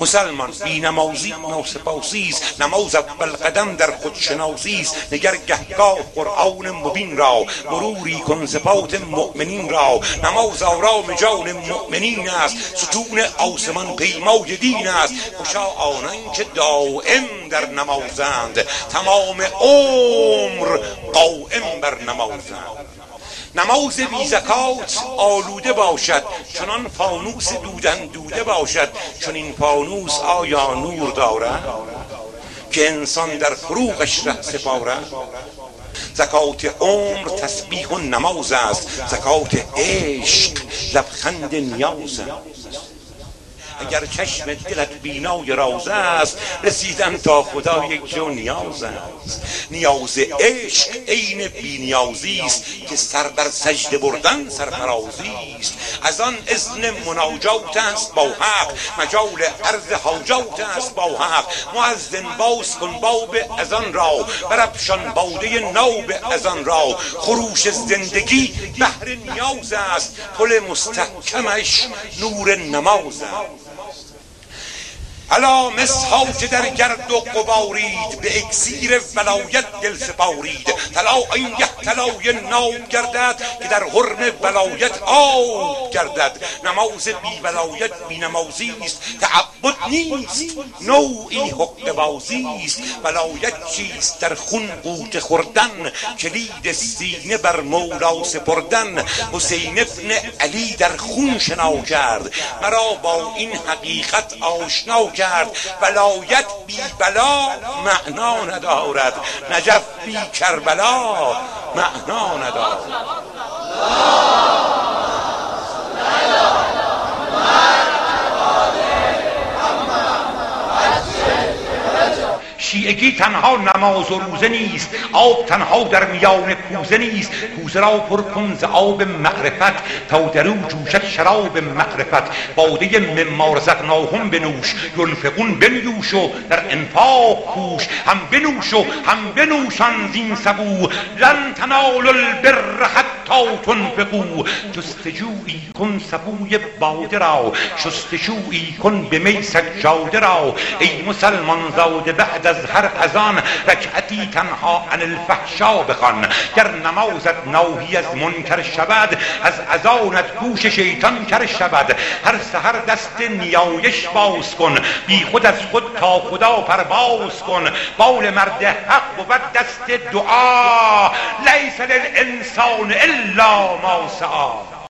مسلمان بی نمازی ناسپاسیست، نماز اول قدم در خودشناسیست. نگر گهگاه قرآن مبین را، مروری کن صفات مؤمنین را. نماز آرام جان مؤمنین است، ستون آسمان پیمای دین است. خوشا آنان که دائم در نمازند، تمام عمر قائم بر نمازند. نماز بی زکات آلوده باشد، چنان فانوس دودن دوده باشد. چون این فانوس آیا نور دارد که انسان در فروغش ره سپارد؟ زکات عمر تسبیح و نماز است، زکات عشق لبخند نیاز است. اگر چشم دلت بینای راز است، رسیدن تا خدا یک جو نیاز است. نیاز عشق عین بی نیازی است، که سر بر سجده بردن سرفرازی است. از آن اذن مناجات است با حق، مجال عرض حاجات است با حق. مؤذن باز کن باب از آن را، برافشان باده ناب از آن را. خروش زندگی بحر نیاز است، پل مستحکمش نور نماز است. الا مسها که در گرد و غبارید، به اکسیر ولایت دل سپارید. طلا اینگه طلای ناب گردد، که در حرم ولایت آب گردد. نماز بی ولایت بی نمازی است، تعبد نیست نوعی حقه بازی است. ولایت چیست در خون غوطه خوردن، کلید سینه بر مولا سپردن. حسین ابن علی در خون شنا کرد، مرا با این حقیقت آشنا کرد. ولایت بی بلا معنا ندارد، نجف بی کربلا معنا ندارد. شیعگی تنها نماز و روزه نیست، آب تنها در میان کوزه نیست. کوزه را پر کن ز آب معرفت، تا در او جوشد شراب معرفت. باده مما رزقناهم بنوش، ینفقون بنیوش و در انفاق کوش. هم بنوش و هم بنوشان زین سبو، لن تنالوا البر حتی تنفقوا. جستجویی کن سبوی باده را، شستشویی کن به می سجاده را. ای مسلمان زاده بعد از هر اذان، رکعتی تنها عن الفحشا بخوان. گر نمازت ناهی از منکر شود، از اذانت گوش شیطان کر شود. هر سحر دست نیایش باز کن، بی خود از خود تا خدا پرواز کن. بال مرد حق بود دست دعا، لیس للانسان الا ما سعی.